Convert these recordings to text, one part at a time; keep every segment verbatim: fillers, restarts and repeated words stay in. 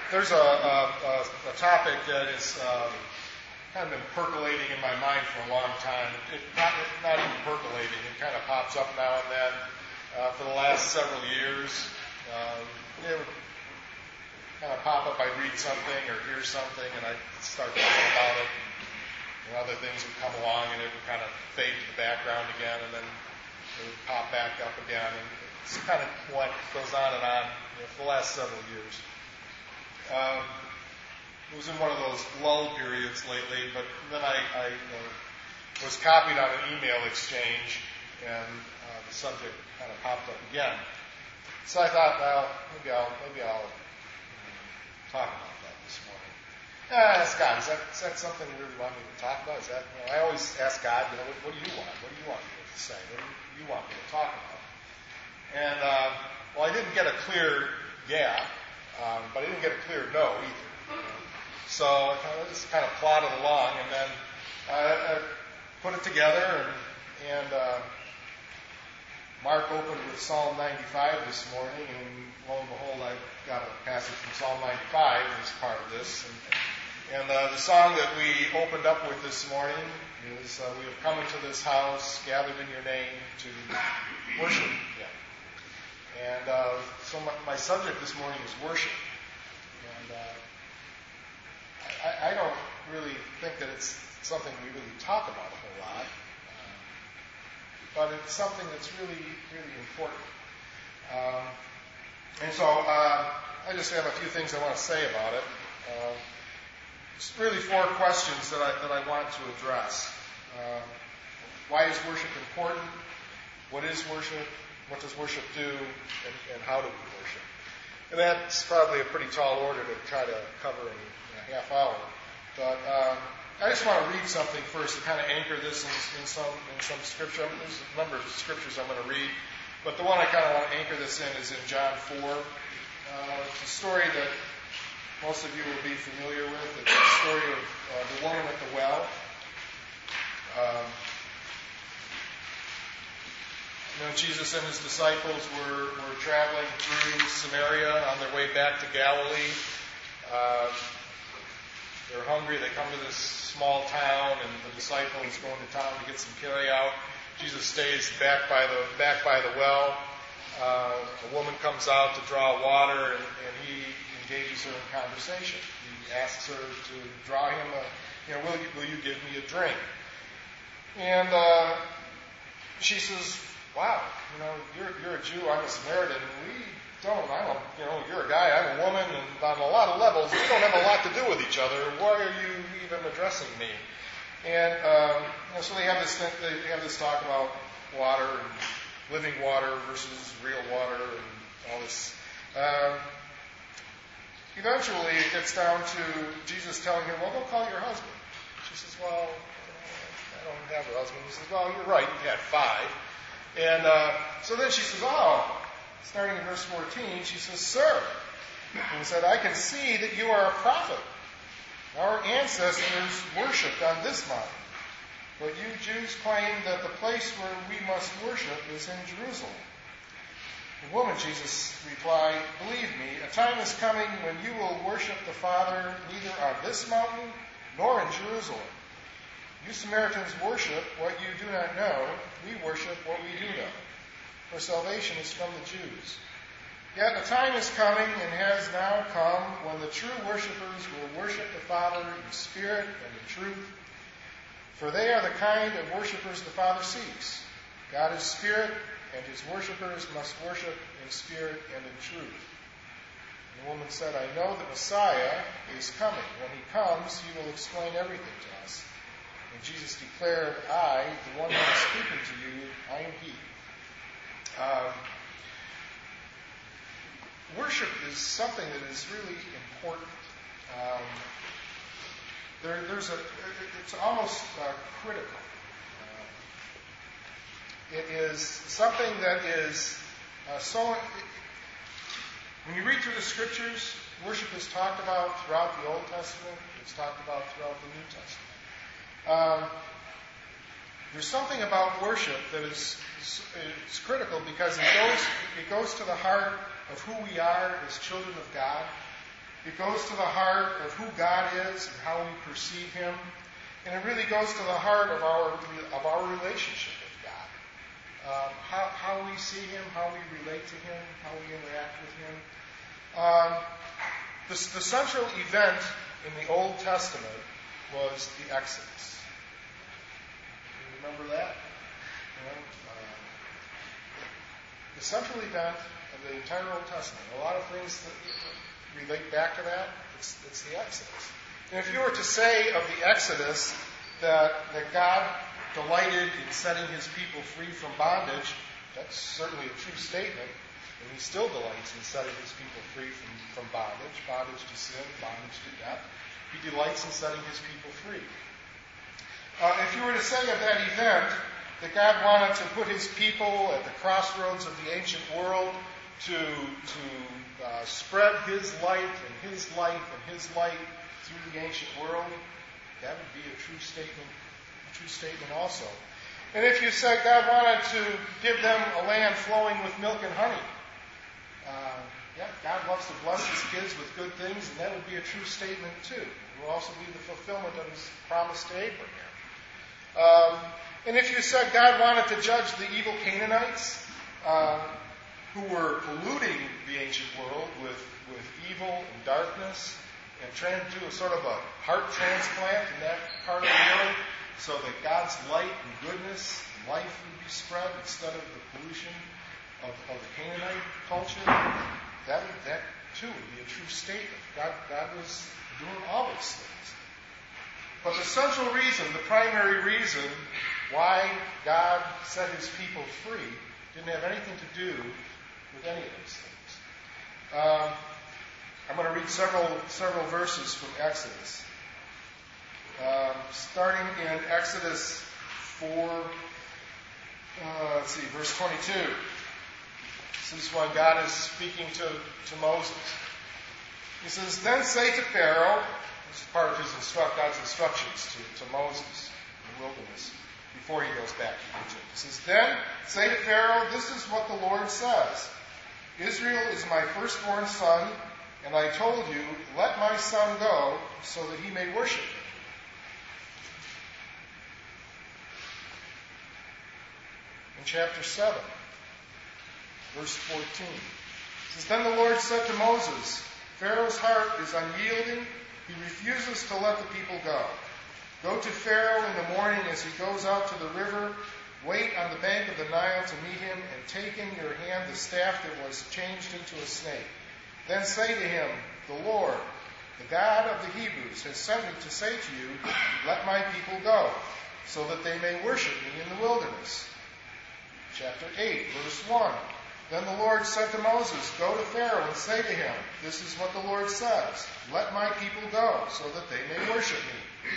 there's a, a, a topic that is um, kind of been percolating in my mind for a long time. It, not, not even percolating. It kind of pops up now and then. Uh, for the last several years, um, it would kind of pop up. I'd read something or hear something, and I'd start thinking about it. And other things would come along, and it would kind of fade to the background again, and then it would pop back up again. And it's kind of what goes on and on, you know, for the last several years. Um, it was in one of those lull periods lately, but then I, I uh, was copied on an email exchange, and uh, the subject kind of popped up again. So I thought, well, maybe I'll maybe I'll um, talk about that this morning. I asked God, is that, is that something you really want me to talk about? Is that, you know, I always ask God, you know, what, what do you want? What do you want me to say? What do you, you want me to talk about? And uh, well, I didn't get a clear yeah. Um, but I didn't get a clear no either. So I kind of just kind of plodded along, and then uh, I put it together, and, and uh, Mark opened with Psalm ninety-five this morning, and lo and behold, I got a passage from Psalm ninety-five as part of this. And, and uh, the song that we opened up with this morning is, uh, we have come into this house, gathered in your name to worship Him. And uh, so my, my subject this morning is worship. And uh, I, I don't really think that it's something we really talk about a whole lot. Um, but it's something that's really, really important. Um, and so uh, I just have a few things I want to say about it. Uh, it's really four questions that I, that I want to address. Uh, why is worship important? What is worship? What does worship do, and, and how do we worship? And that's probably a pretty tall order to try to cover in, in a half hour. But um, I just want to read something first to kind of anchor this in, in some in some scripture. There's a number of scriptures I'm going to read, but the one I kind of want to anchor this in is in John four. Uh, it's a story that most of you will be familiar with. It's the story of uh, the woman at the well. Um, You know, Jesus and his disciples were, were traveling through Samaria on their way back to Galilee. Uh, they're hungry. They come to this small town, and the disciples go into town to get some carry-out. Jesus stays back by the back by the well. Uh, a woman comes out to draw water, and, and he engages her in conversation. He asks her to draw him a, you know, will you, will you give me a drink? And uh, she says, wow, you know, you're, you're a Jew, I'm a Samaritan, and we don't, I don't, you know, you're a guy, I'm a woman, and on a lot of levels, we don't have a lot to do with each other. Why are you even addressing me? And um, you know, so they have this they have this talk about water and living water versus real water and all this. Um, eventually, it gets down to Jesus telling her, well, go call your husband. She says, well, I don't have a husband. He says, well, you're right, you had five. And uh, so then she says, oh, starting in verse fourteen, she says, sir, and he said, I can see that you are a prophet. Our ancestors worshipped on this mountain, but you Jews claim that the place where we must worship is in Jerusalem. The woman, Jesus replied, believe me, a time is coming when you will worship the Father neither on this mountain nor in Jerusalem. You Samaritans worship what you do not know. We worship what we do know. For salvation is from the Jews. Yet a time is coming and has now come when the true worshippers will worship the Father in spirit and in truth. For they are the kind of worshippers the Father seeks. God is spirit, and his worshippers must worship in spirit and in truth. And the woman said, I know the Messiah is coming. When he comes, he will explain everything to us. And Jesus declared, I, the one who is speaking to you, I am he. Um, worship is something that is really important. Um, there, there's a, it's almost uh, critical. Uh, it is something that is uh, so. It, when you read through the scriptures, worship is talked about throughout the Old Testament. It's talked about throughout the New Testament. Um, there's something about worship that is, is, is critical because it goes it goes to the heart of who we are as children of God. It goes to the heart of who God is and how we perceive Him. And it really goes to the heart of our of our relationship with God. Um, how, how we see Him, how we relate to Him, how we interact with Him. Um, the, the central event in the Old Testament was the Exodus. You remember that? You know, um, the central event of the entire Old Testament. A lot of things that relate back to that. It's, it's the Exodus. And if you were to say of the Exodus that, that God delighted in setting His people free from bondage, that's certainly a true statement. And He still delights in setting His people free from, from bondage, bondage to sin, bondage to death. He delights in setting His people free. Uh, if you were to say of that event that God wanted to put His people at the crossroads of the ancient world to, to uh, spread His light and His life and His light through the ancient world, that would be a true statement, a true statement also. And if you said God wanted to give them a land flowing with milk and honey, uh, yeah, God loves to bless His kids with good things, and that would be a true statement too. It will also be the fulfillment of His promise to Abraham. Um, and if you said God wanted to judge the evil Canaanites, uh, who were polluting the ancient world with, with evil and darkness, and trying to do a sort of a heart transplant in that part of the world so that God's light and goodness and life would be spread instead of the pollution of, of the Canaanite culture, that, would, that too would be a true statement. God, God was doing all these things. But the central reason, the primary reason why God set His people free didn't have anything to do with any of those things. Um, I'm going to read several several verses from Exodus. Um, starting in Exodus four, uh, let's see, verse twenty-two. This is when God is speaking to, to Moses. He says, "Then say to Pharaoh," this is part of his instruct, God's instructions to, to Moses in the wilderness before he goes back to Egypt. He says, "Then say to Pharaoh, this is what the Lord says. Israel is my firstborn son, and I told you, let my son go so that he may worship me." In chapter seven, verse fourteen, it says, "Then the Lord said to Moses, Pharaoh's heart is unyielding. He refuses to let the people go. Go to Pharaoh in the morning as he goes out to the river. Wait on the bank of the Nile to meet him, and take in your hand the staff that was changed into a snake. Then say to him, the Lord, the God of the Hebrews, has sent me to say to you, let my people go, so that they may worship me in the wilderness." Chapter eight, verse one. "Then the Lord said to Moses, go to Pharaoh and say to him, this is what the Lord says, let my people go, so that they may worship me."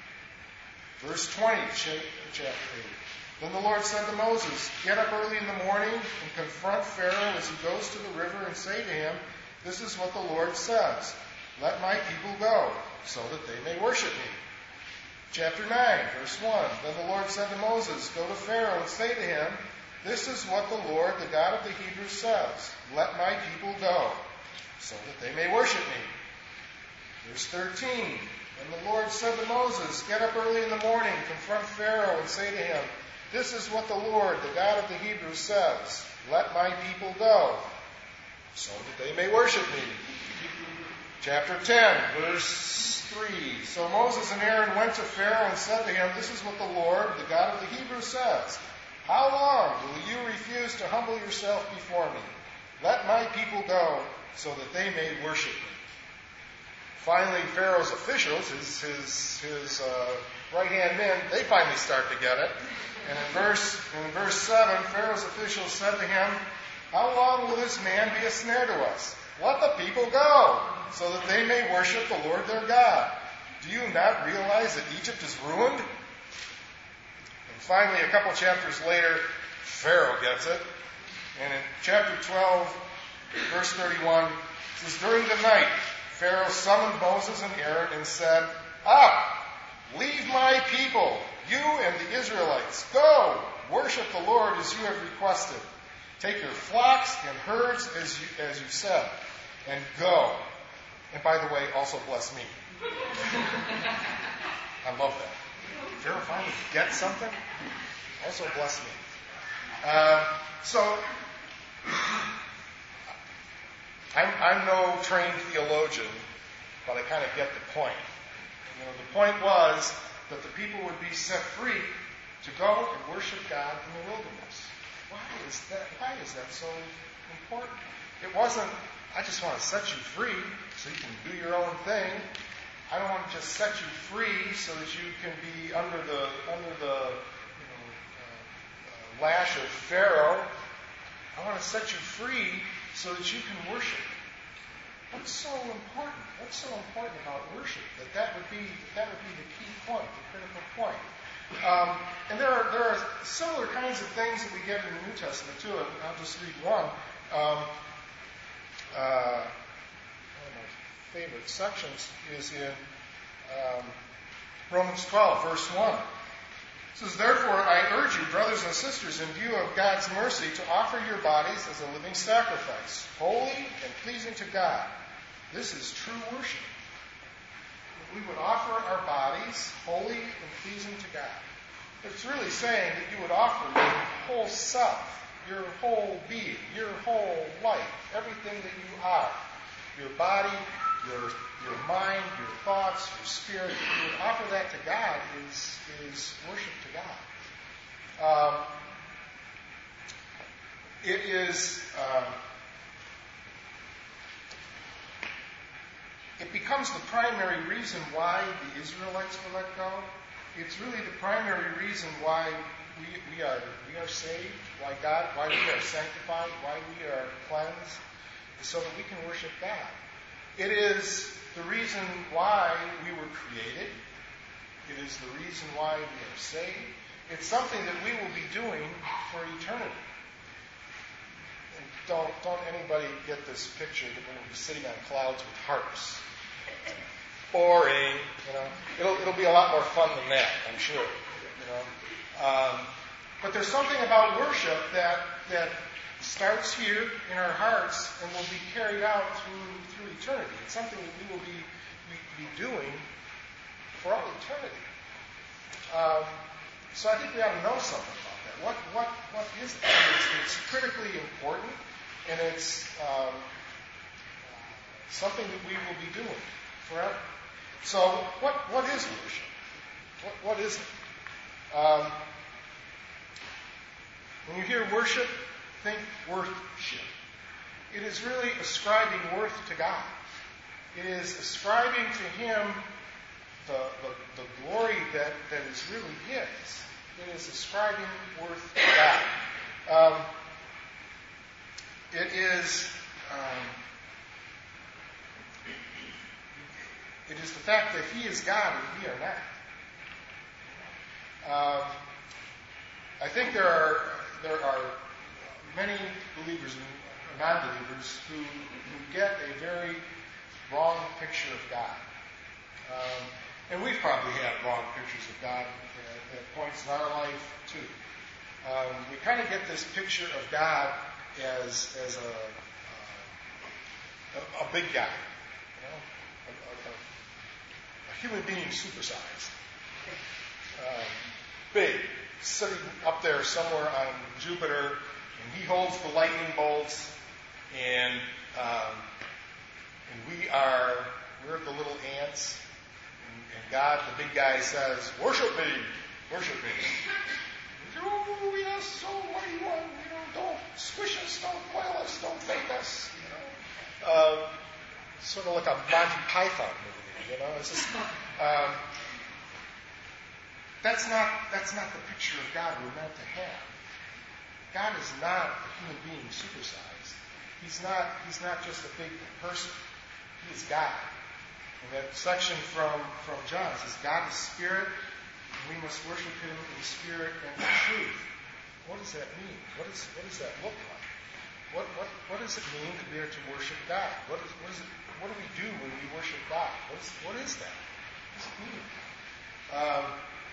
Verse twenty, chapter eight. "Then the Lord said to Moses, get up early in the morning and confront Pharaoh as he goes to the river and say to him, this is what the Lord says, let my people go, so that they may worship me." Chapter nine, verse one. "Then the Lord said to Moses, go to Pharaoh and say to him, this is what the Lord, the God of the Hebrews, says, let my people go, so that they may worship me." Verse thirteen. "And the Lord said to Moses, get up early in the morning, confront Pharaoh and say to him, this is what the Lord, the God of the Hebrews, says, let my people go, so that they may worship me." Chapter ten, verse three. "So Moses and Aaron went to Pharaoh and said to him, this is what the Lord, the God of the Hebrews, says, how long will you refuse to humble yourself before me? Let my people go, so that they may worship me." Finally, Pharaoh's officials, his, his, his uh, right-hand men, they finally start to get it. And in verse, in verse seven, Pharaoh's officials said to him, how long will this man be a snare to us? Let the people go, so that they may worship the Lord their God. Do you not realize that Egypt is ruined? And finally, a couple chapters later, Pharaoh gets it. And in chapter twelve, verse thirty-one, it says, "During the night, Pharaoh summoned Moses and Aaron and said, Up, leave my people, you and the Israelites. Go, worship the Lord as you have requested. Take your flocks and herds as you, as you said, and go." And by the way, also bless me. I love that. If you ever finally get something, also bless me. Uh, so, I'm, I'm no trained theologian, but I kind of get the point. You know, the point was that the people would be set free to go and worship God in the wilderness. Why is that? Why is that so important? It wasn't, I just want to set you free so you can do your own thing. I don't want to just set you free so that you can be under the under the you know, uh, uh, lash of Pharaoh. I want to set you free so that you can worship. What's so important? What's so important about worship? That that would be that would be the key point, the critical point. Um, and there are there are similar kinds of things that we get in the New Testament too. And I'll just read one. Um, uh, one of my favorite sections is in um, Romans twelve, verse one. It says, "Therefore I urge you, brothers and sisters, in view of God's mercy, to offer your bodies as a living sacrifice, holy and pleasing to God. This is true worship." We would offer our bodies holy and pleasing to God. It's really saying that you would offer your whole self, your whole being, your whole life, everything that you are. Your body, your your mind, your thoughts, your spirit. You would offer that to God is, is worship to God. Um, it is... Um, It becomes the primary reason why the Israelites were let go. It's really the primary reason why we, we are we are saved, why God, why we are sanctified, why we are cleansed, so that we can worship God. It is the reason why we were created. It is the reason why we are saved. It's something that we will be doing for eternity. And don't don't anybody get this picture that we're going to be sitting on clouds with harps. Boring, you know. It'll it'll be a lot more fun than that, I'm sure. You know. Um, but there's something about worship that that starts here in our hearts and will be carried out through through eternity. It's something that we will be be, be doing for all eternity. Um, so I think we ought to know something about that. What what what is that? It's, it's critically important, and it's um, something that we will be doing forever. So, what what is worship? What, what is it? Um, when you hear worship, think worthship. It is really ascribing worth to God. It is ascribing to Him the, the, the glory that, that is really His. It is ascribing worth to God. Um, it is... Um, It is the fact that He is God and we are not. Um, I think there are there are many believers and non-believers who, who get a very wrong picture of God. Um, and we've probably had wrong pictures of God at, at points in our life too. Um, we kind of get this picture of God as as a a, a big guy, you know. Human being supersized. Um, big, sitting up there somewhere on Jupiter, and He holds the lightning bolts, and um, and we are, we're the little ants, and, and God, the big guy, says, "Worship me, worship me." Oh, yes, oh, what do you want? You know, don't squish us, don't boil us, don't fake us. You know, uh, sort of like a Monty Python movie. You know, it's just um, that's not that's not the picture of God we're meant to have. God is not a human being supersized. He's not he's not just a big person. He is God. And that section from from John says, "God is spirit, and we must worship Him in spirit and in truth." What does that mean? What is what does that look like? What what what does it mean that we are to worship God? What is what is it? What do we do when we worship God? What is, what is that? What does it mean? Um,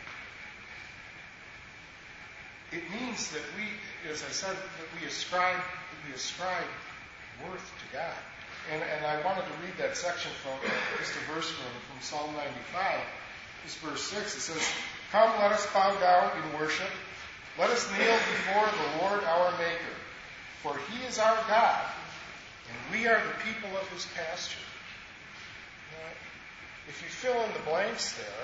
it means that we, as I said, that we ascribe that we ascribe worth to God. And, and I wanted to read that section from, just a verse from, from Psalm ninety-five. This verse six, it says, "Come, let us bow down in worship. Let us kneel before the Lord our Maker. For he is our God, and we are the people of his pasture." Now, if you fill in the blanks there,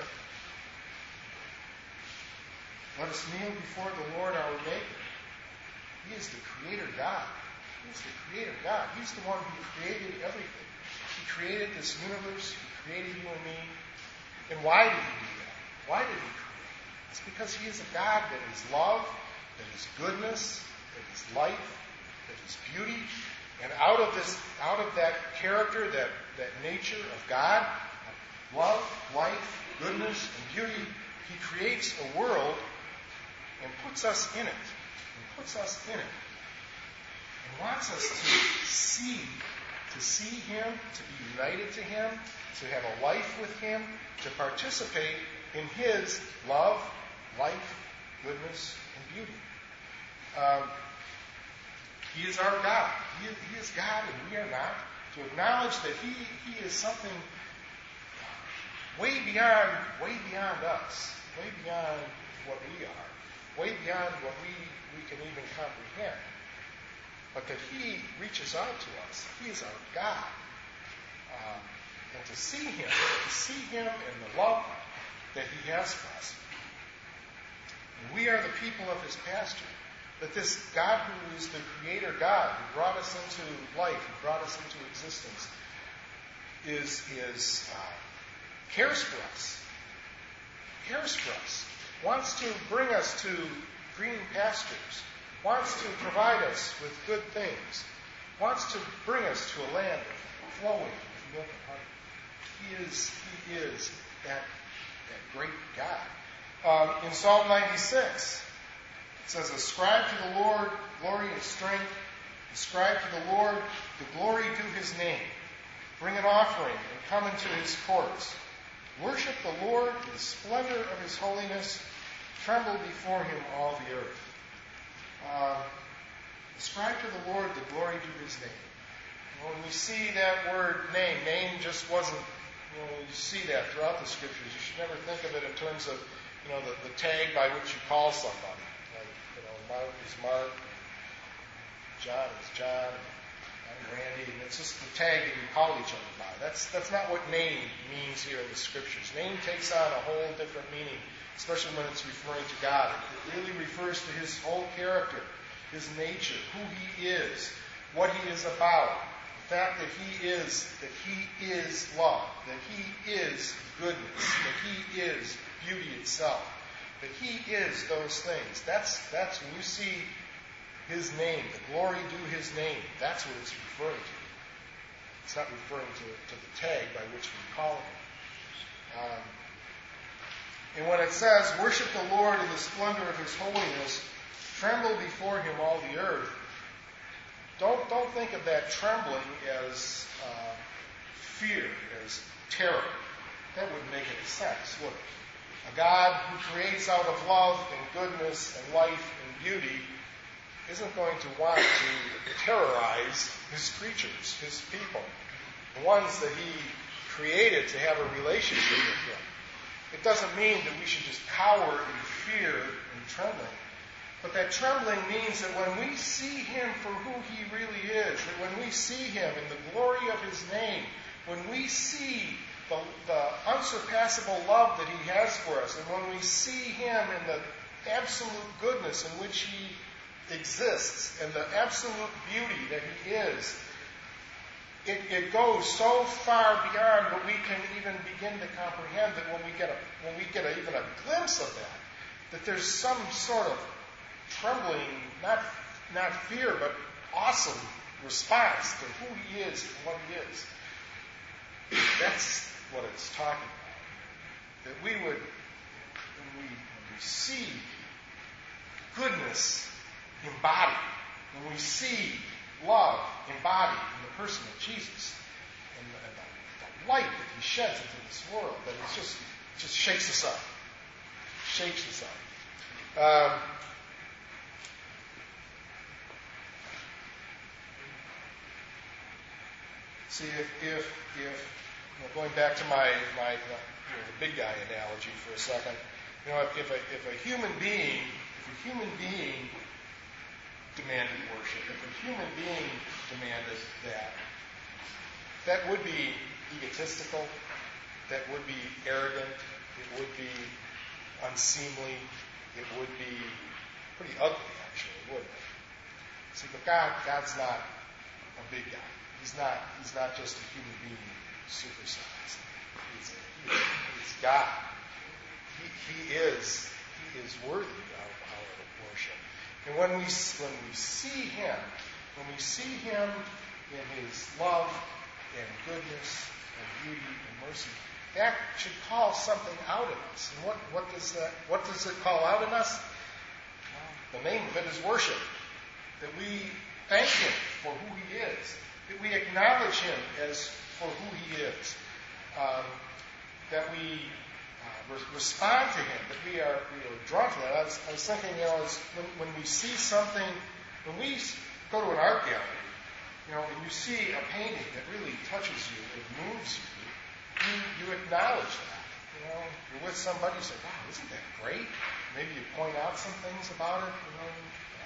let us kneel before the Lord our Maker. He is the Creator God. He is the Creator God. He's the one who created everything. He created this universe. He created you and me. And why did he do that? Why did he create? It's because he is a God that is love, that is goodness, that is life, that is beauty. And out of this, out of that character, that, that nature of God, love, life, goodness, and beauty, he creates a world and puts us in it. And puts us in it. And wants us to see, to see him, to be united to him, to have a life with him, to participate in his love, life, goodness, and beauty. Um, he is our God. He, he is God and we are not. To acknowledge that he, he is something way beyond, way beyond us, way beyond what we are, way beyond what we, we can even comprehend. But that he reaches out to us. He is our God. Um, and to see him, to see him in the love that he has for us. And we are the people of his pasture. That this God who is the Creator God, who brought us into life, who brought us into existence, is, is uh, cares for us. Cares for us. Wants to bring us to green pastures. Wants to provide us with good things. Wants to bring us to a land flowing with milk and honey. He is, he is that, that great God. Um, in Psalm ninety-six, it says, "Ascribe to the Lord glory and strength. Ascribe to the Lord the glory due his name. Bring an offering and come into his courts. Worship the Lord in the splendor of his holiness. Tremble before him, all the earth." Uh, ascribe to the Lord the glory due his name. When we see that word name, name just wasn't, you know, you see that throughout the scriptures. You should never think of it in terms of, you know, the, the tag by which you call somebody. Like, you know, Mark is Mark, John is John, I'm Randy, and it's just the tag that we call each other by. That's, that's not what name means here in the scriptures. Name takes on a whole different meaning, especially when it's referring to God. It really refers to his whole character, his nature, who he is, what he is about, the fact that he is, that he is love, that he is goodness, that he is beauty itself, that he is those things. That's, that's when you see his name, the glory due his name, that's what it's referring to. It's not referring to, to the tag by which we call him. Um, And when it says, "Worship the Lord in the splendor of his holiness, tremble before him all the earth," don't, don't think of that trembling as uh, fear, as terror. That wouldn't make any sense, would it? A God who creates out of love and goodness and life and beauty isn't going to want to terrorize his creatures, his people, the ones that he created to have a relationship with him. It doesn't mean that we should just cower in fear and trembling. But that trembling means that when we see him for who he really is, that when we see him in the glory of his name, when we see the, the unsurpassable love that he has for us, and when we see him in the absolute goodness in which he exists, and the absolute beauty that he is, It, it goes so far beyond what we can even begin to comprehend that when we get a when we get a, even a glimpse of that, that there's some sort of trembling, not not fear, but awesome response to who he is and what he is. That's what it's talking about. That we would, when we, when we see goodness embodied, when we see love embodied in the person of Jesus, and the, and the, the light that he sheds into this world, that it just just shakes us up, shakes us up. Um, See, if, if, if you know, going back to my, my you know, the big guy analogy for a second, you know, if, if, a, if a human being, if a human being demanded worship, if a human being demanded that, that would be egotistical, that would be arrogant, it would be unseemly, it would be pretty ugly, actually, wouldn't it? See, but God, God's not a big guy. He's not. He's not just a human being supersized. He's, he, he's God. He, he is. He is worthy of our worship. And when we when we see Him, when we see Him in His love and goodness and beauty and mercy, that should call something out in us. And what, what does that? What does it call out in us? Well, the name of it is worship. That we thank Him for who He is. That we acknowledge Him as for who He is. Um, that we uh, re- respond to Him. That we are, we are drawn to that. I was, I was thinking, you know, as when, when we see something, when we go to an art gallery, you know, and you see a painting that really touches you, it moves you, you, you acknowledge that. You know, you're with somebody, you say, wow, isn't that great? Maybe you point out some things about it, you know.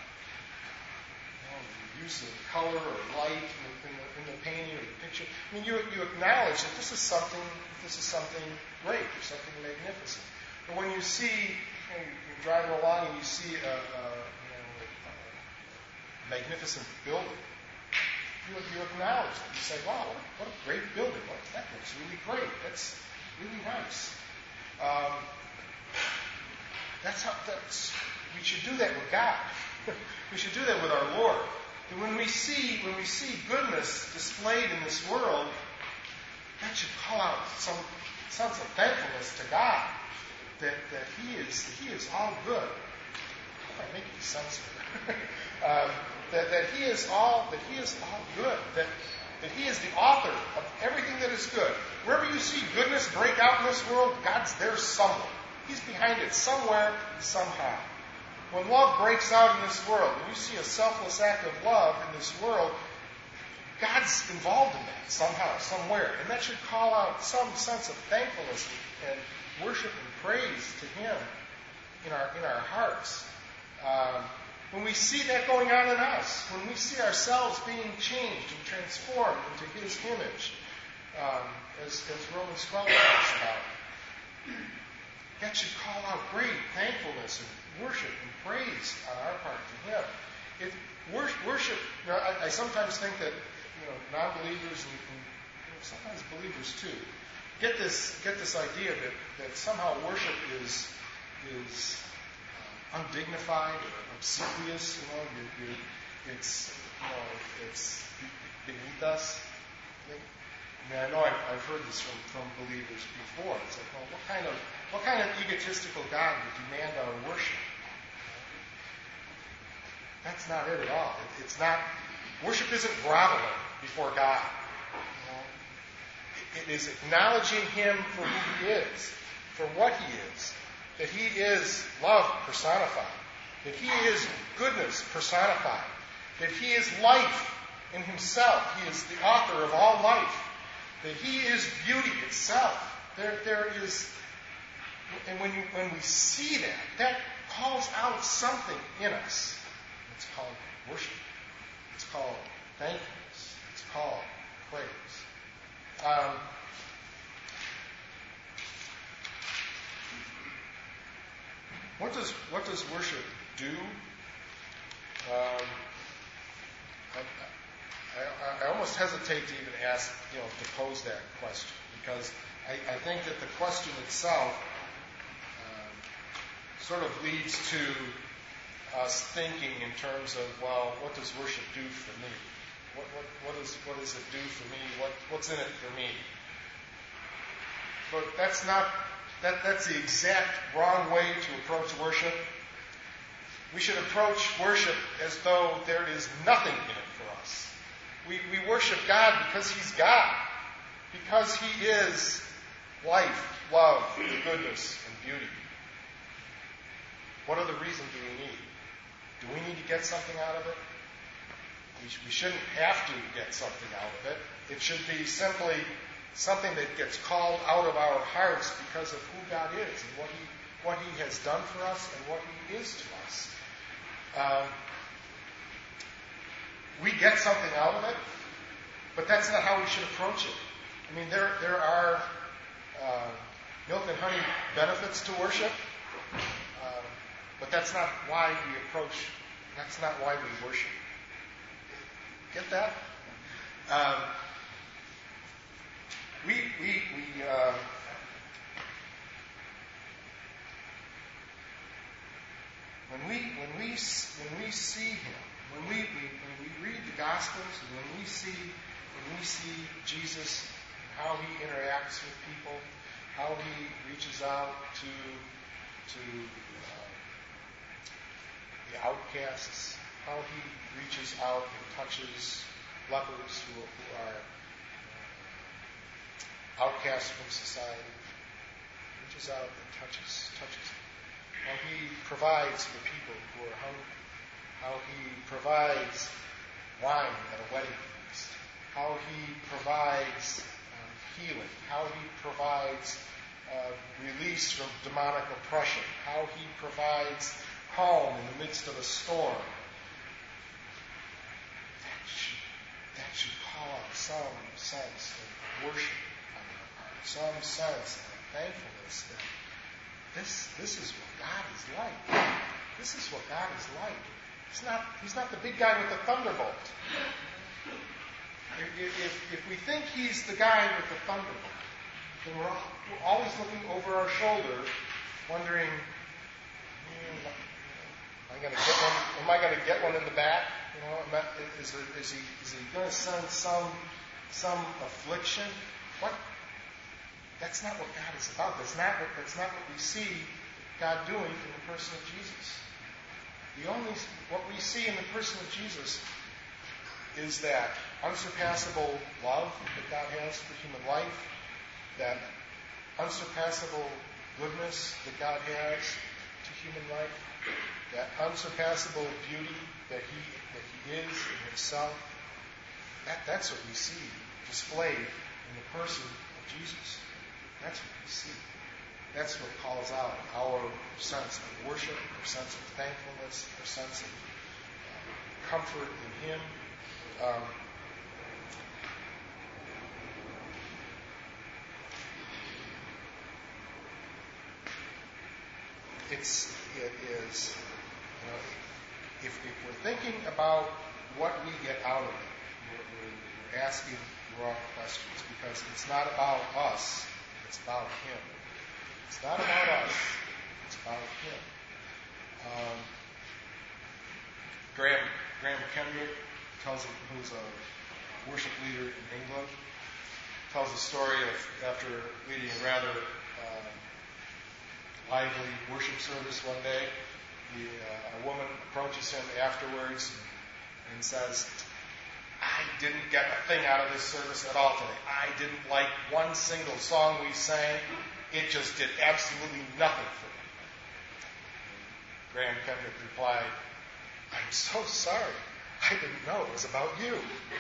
Use of color or light in the, in, the, in the painting or the picture. I mean, you, you acknowledge that this is something, this is something great, or something magnificent. But when you see, you know, you're driving along and you see a, a, you know, a magnificent building, you, you acknowledge that. You say, wow, what a, what a great building. What, that looks really great. That's really nice. Um, that's how, that's, we should do that with God. We should do that with our Lord. And when we see when we see goodness displayed in this world, that should call out some sense of thankfulness to God that, that He is that He is all good. If I make any sense here, um, that that He is all that He is all good. That that He is the author of everything that is good. Wherever you see goodness break out in this world, God's there somewhere. He's behind it somewhere, somehow. When love breaks out in this world, when you see a selfless act of love in this world, God's involved in that somehow, somewhere. And that should call out some sense of thankfulness and worship and praise to Him in our in our hearts. Um, when we see that going on in us, when we see ourselves being changed and transformed into His image, um, as, as Romans twelve talks about, that should call out great thankfulness and worship and praise on our part to Him. If worship, you know, I, I sometimes think that you know non-believers and, and you know, sometimes believers too get this get this idea that, that somehow worship is is um, undignified or obsequious. You know, you, you, it's you know it's beneath us. I think, I mean, I know I've, I've heard this from, from believers before. It's like, well, what kind of what kind of egotistical God would demand our worship? That's not it at all. It, it's not. Worship isn't groveling before God. You know? it, it is acknowledging Him for who He is, for what He is. That He is love personified. That He is goodness personified. That He is life in Himself. He is the author of all life. That He is beauty itself. There, there is, and when you, when we see that, that calls out something in us. It's called worship. It's called thankfulness. It's called praise. Um, what does what does worship do? Um, I, I, I almost hesitate to even ask, you know, to pose that question, because I, I think that the question itself um, sort of leads to us thinking in terms of, well, what does worship do for me? What what what is what does it do for me? What what's in it for me? But that's not that that's the exact wrong way to approach worship. We should approach worship as though there is nothing in it for us. We we worship God because He's God, because He is life, love, goodness, and beauty. What other reason do we need? Do we need to get something out of it? We, sh- we shouldn't have to get something out of it. It should be simply something that gets called out of our hearts because of who God is and what He what He has done for us and what He is to us. Um, we get something out of it, but that's not how we should approach it. I mean, there there are uh, milk and honey benefits to worship, uh, but that's not why we approach. That's not why we worship. Get that? Um, we we we. Uh, When we when we when we see Him, when we, we when we read the Gospels, and when we see when we see Jesus, how He interacts with people, how He reaches out to to uh, the outcasts, how He reaches out and touches lepers who, who are uh, outcasts from society, reaches out and touches touches them. How He provides for people who are hungry. How He provides wine at a wedding feast. How He provides um, healing. How He provides uh, release from demonic oppression. How He provides calm in the midst of a storm. That should, that should call out some sense of worship on our part. Some sense of thankfulness that This this is what God is like. This is what God is like. He's not He's not the big guy with the thunderbolt. If, if, if we think He's the guy with the thunderbolt, then we're, all, we're always looking over our shoulder, wondering, am I going to get one? Am I going to get one in the back? You know, am I, is, there, is he is he going to send some some affliction? What? That's not what God is about. That's not what, that's not what we see God doing in the person of Jesus. The only what we see in the person of Jesus is that unsurpassable love that God has for human life, that unsurpassable goodness that God has to human life, that unsurpassable beauty that He that He is in Himself. That, that's what we see displayed in the person of Jesus. That's what we see. That's what calls out our sense of worship, our sense of thankfulness, our sense of uh, comfort in Him. Um, it's it is you know, if, if we're thinking about what we get out of it, we're, we're, we're asking the wrong questions because it's not about us. It's about Him. It's not about us. It's about Him. Um, Graham Graham Kendrick tells, who's a worship leader in England, tells a story of after leading a rather uh, lively worship service one day, the, uh, a woman approaches him afterwards and, and says, I didn't get a thing out of this service at all today. I didn't like one single song we sang. It just did absolutely nothing for me. Graham Kendrick replied, I'm so sorry. I didn't know it was about you.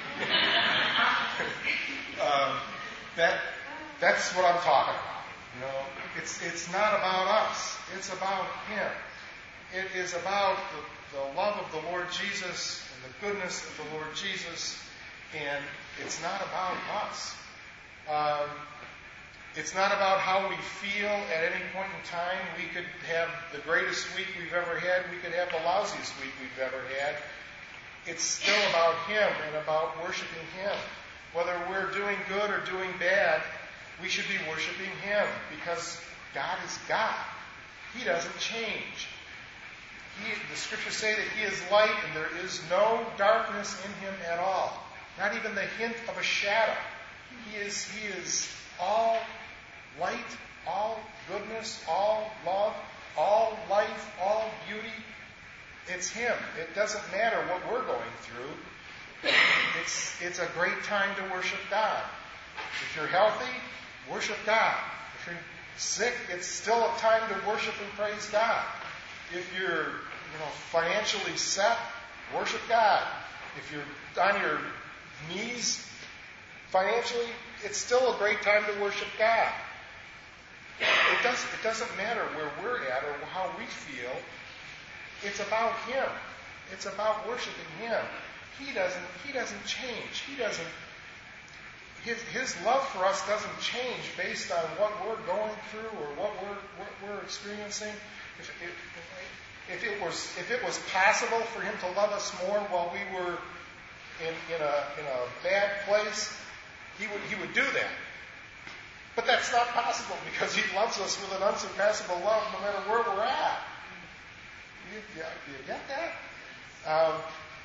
um, that that's what I'm talking about. You know, it's it's not about us. It's about Him. It is about the, the love of the Lord Jesus and the goodness of the Lord Jesus, and it's not about us. Um, it's not about how we feel at any point in time. We could have the greatest week we've ever had. We could have the lousiest week we've ever had. It's still about Him and about worshiping Him. Whether we're doing good or doing bad, we should be worshiping Him because God is God. He doesn't change. He, the Scriptures say that He is light and there is no darkness in Him at all. Not even the hint of a shadow. He is, he is all light, all goodness, all love, all life, all beauty. It's Him. It doesn't matter what we're going through. It's, it's a great time to worship God. If you're healthy, worship God. If you're sick, it's still a time to worship and praise God. If you're you know, financially set, worship God. If you're on your knees financially, it's still a great time to worship God. It doesn't, it doesn't matter where we're at or how we feel. It's about Him. It's about worshiping Him. He doesn't, he doesn't change. He doesn't, his, his love for us doesn't change based on what we're going through or what we're, what we're experiencing. If, if, if, it was, if it was possible for Him to love us more while we were in, in, a, in a bad place, He would, he would do that. But that's not possible because He loves us with an unsurpassable love no matter where we're at. Do you, do you get that? Um,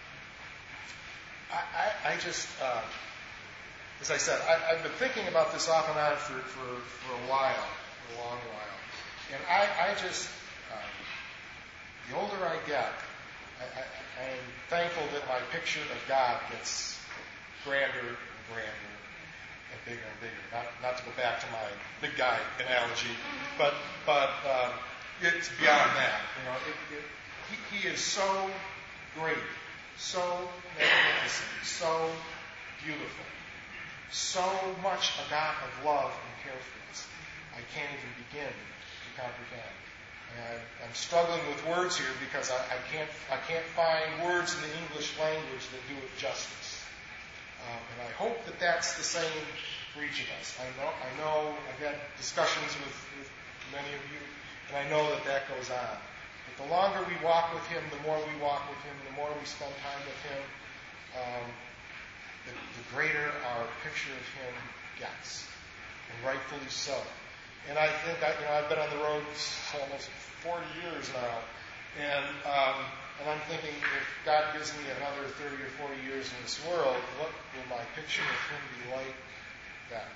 I, I, I just, uh, as I said, I, I've been thinking about this off and on for, for, for a while, for a long while. And I, I just, um, the older I get, I, I, I'm thankful that my picture of God gets grander and grander and bigger and bigger. Not, not to go back to my big guy analogy, but but um, it's beyond that. You know, it, it, he, he is so great, so magnificent, so beautiful, so much a God of love and care for us. I can't even begin to comprehend. And I'm struggling with words here because I, I can't I can't find words in the English language that do it justice. Um, and I hope that that's the same for each of us. I know I know I've had discussions with, with many of you, and I know that that goes on. But the longer we walk with Him, the more we walk with Him, the more we spend time with Him, um, the, the greater our picture of Him gets, and rightfully so. And I think I, you know I've been on the road almost forty years now, and um, and I'm thinking if God gives me another thirty or forty years in this world, what will my picture of Him be like then?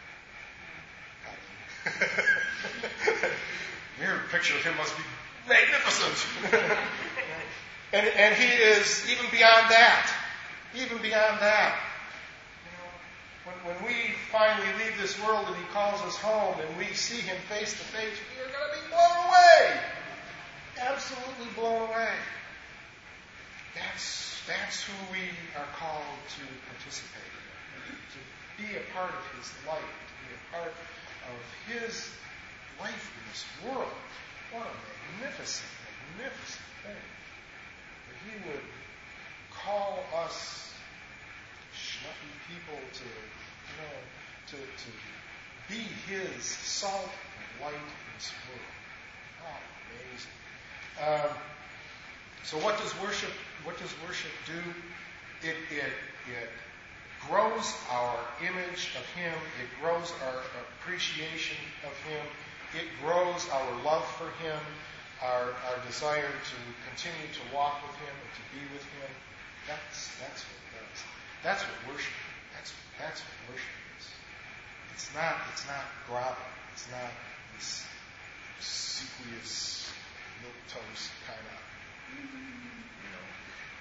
Your picture of Him must be magnificent. and and He is even beyond that, even beyond that. When, when we finally leave this world and He calls us home and we see Him face to face, we are going to be blown away. Absolutely blown away. That's, that's who we are called to participate in, to be a part of His life, to be a part of His life in this world. What a magnificent, magnificent thing. That He would call us schmucky people to, you know, to, to be His salt and light in this world. Oh, amazing. Um, so what does worship? What does worship do? It it it grows our image of Him. It grows our appreciation of Him. It grows our love for Him, our our desire to continue to walk with Him and to be with Him. That's that's what it does. That's what worship. That's that's what worship is. It's not it's not grovel. It's not this obsequious milquetoast kind of, you know.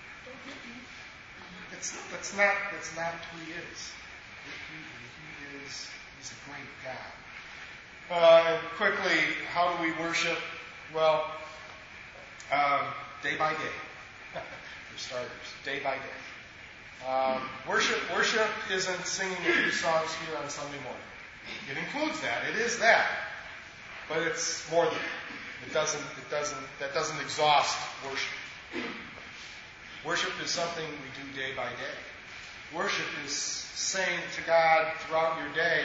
It's that's not that's not who He is. He, he is He's a great God. Uh, and quickly, how do we worship? Well, um, day by day. For starters, day by day. Um, worship worship isn't singing a few songs here on Sunday morning. It includes that. It is that. But it's more than that. It doesn't it doesn't that doesn't exhaust worship. Worship is something we do day by day. Worship is saying to God throughout your day,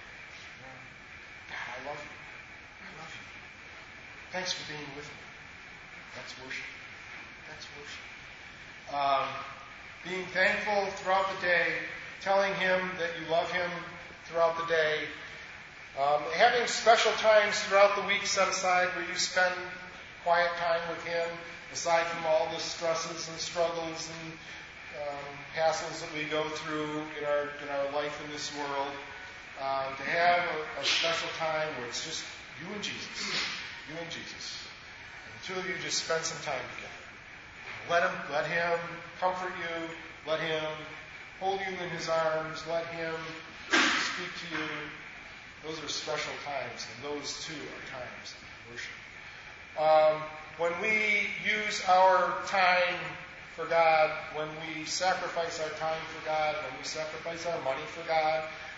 God, I love you. I love you. Thanks for being with me. That's worship. That's worship. Um, being thankful throughout the day, telling Him that you love Him throughout the day, um, having special times throughout the week set aside where you spend quiet time with Him, aside from all the stresses and struggles and um, hassles that we go through in our in our life in this world, um, to have a, a special time where it's just you and Jesus, you and Jesus, and the two of you just spend some time together. Let him, let him comfort you. Let Him hold you in His arms. Let Him speak to you. Those are special times, and those too are times of worship. Um, when we use our time for God, when we sacrifice our time for God, when we sacrifice our money for God,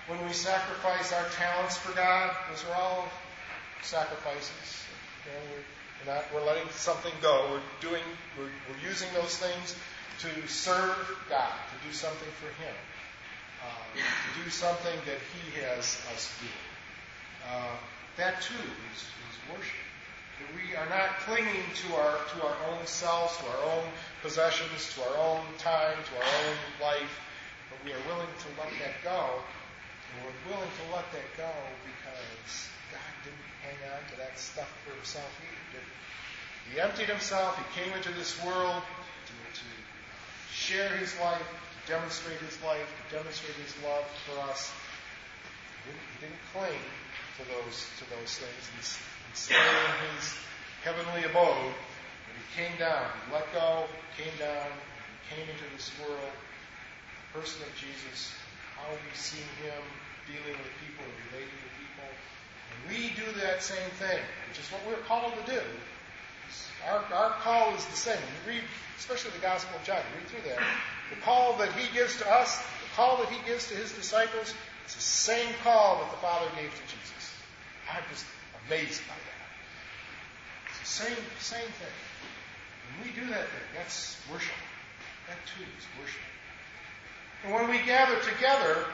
when we sacrifice our talents for God, those are all sacrifices. You know, we're, we're not we're letting something go. We're doing we're, we're using those things to serve God, to do something for Him, uh, to do something that He has us do. Uh, that too is, is worship. That we are not clinging to our to our own selves, to our own possessions, to our own time, to our own life, but we are willing to let that go. And we're willing to let that go because God didn't hang on to that stuff for Himself either, did He? He emptied Himself. He came into this world to, to share His life, to demonstrate His life, to demonstrate His love for us. He didn't, he didn't cling to those to those things. He's, he's staying in His heavenly abode, but He came down. He let go, came down, He came into this world. The person of Jesus, how we've seen Him dealing with people and relating to people. And we do that same thing, which is what we're called to do. Our, our call is the same. You read, especially the Gospel of John, you read through that. The call that He gives to us, the call that He gives to His disciples, it's the same call that the Father gave to Jesus. I'm just amazed by that. It's the same, same thing. When we do that thing, that's worship. That too is worship. And when we gather together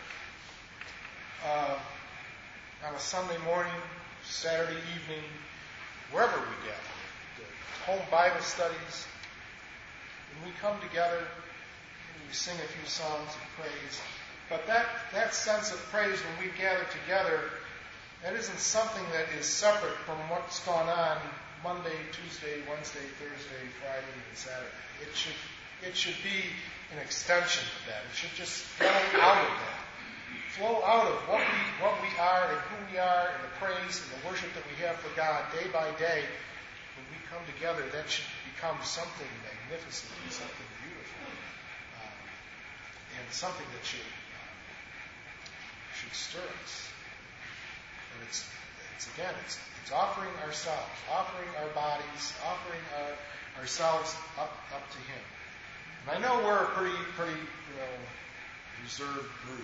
uh, on a Sunday morning, Saturday evening, wherever we gather, the home Bible studies, when we come together, we sing a few songs of praise. But that, that sense of praise when we gather together, that isn't something that is separate from what's gone on Monday, Tuesday, Wednesday, Thursday, Friday, and Saturday. It should It should be an extension of that. It should just flow out of that. Flow out of what we what we are and who we are and the praise and the worship that we have for God day by day. When we come together, that should become something magnificent and something beautiful. Um, and something that should uh, should stir us. And it's it's again, it's it's offering ourselves, offering our bodies, offering our ourselves up up to Him. And I know we're a pretty, pretty, you know, reserved group.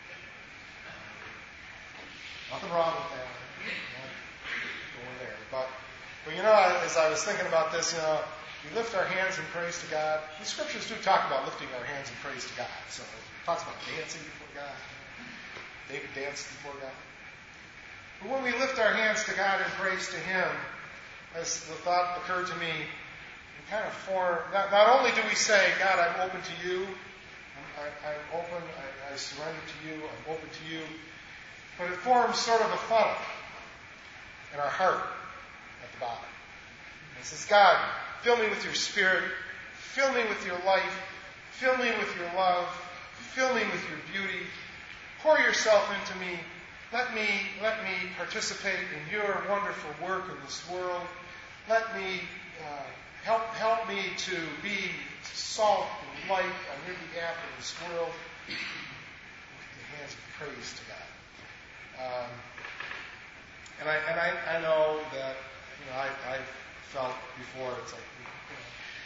Uh, nothing wrong with that. Going there. But, but, you know, as I was thinking about this, you know, we lift our hands in praise to God. The Scriptures do talk about lifting our hands in praise to God. So it talks about dancing before God. David danced before God. But when we lift our hands to God in praise to Him, as the thought occurred to me, kind of form, not, not only do we say, God, I'm open to you, I'm, I, I'm open, I, I surrender to you, I'm open to you, but it forms sort of a funnel in our heart at the bottom. It says, God, fill me with your Spirit, fill me with your life, fill me with your love, fill me with your beauty, pour yourself into me, let me, let me participate in your wonderful work in this world, let me uh, Help, help me to be salt and light on your behalf in this world with the hands of praise to God. Um, and I and I, I know that, you know, I, I felt before, it's like, you know,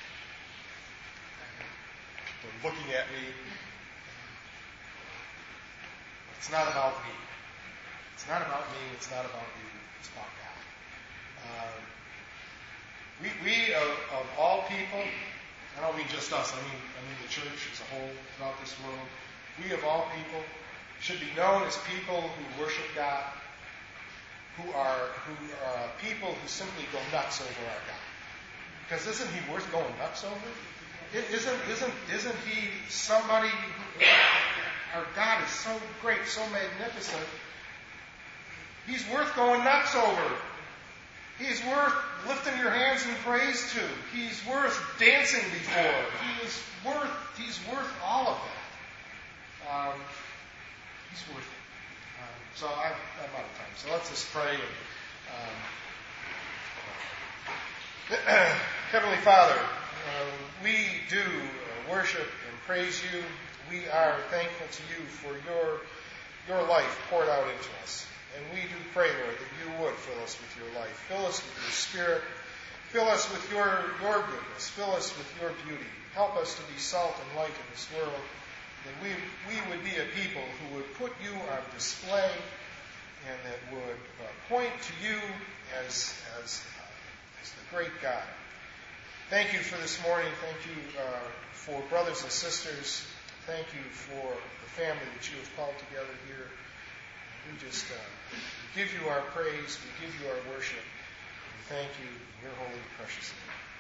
they're looking at me. It's not about me. It's not about me. It's not about you. It's about God. Um, We, we of, of all people, I don't mean just us, I mean, I mean the church as a whole throughout this world, we of all people should be known as people who worship God, who are who are people who simply go nuts over our God. Because isn't He worth going nuts over? Isn't isn't isn't He somebody who, our God is so great, so magnificent. He's worth going nuts over. He's worth lifting your hands in praise to. He's worth dancing before. He is worth, he's worth all of that. Um, he's worth it. Um, so I, I'm out of time. So let's just pray. And, um, Heavenly Father, uh, we do worship and praise you. We are thankful to you for your, your life poured out into us. And we do pray, Lord, that you would fill us with your life. Fill us with your Spirit. Fill us with your, your goodness. Fill us with your beauty. Help us to be salt and light in this world. that we, we would be a people who would put you on display and that would uh, point to you as, as, uh, as the great God. Thank you for this morning. Thank you uh, for brothers and sisters. Thank you for the family that you have called together here. We just uh, give you our praise. We give you our worship. We thank you in your holy, precious name.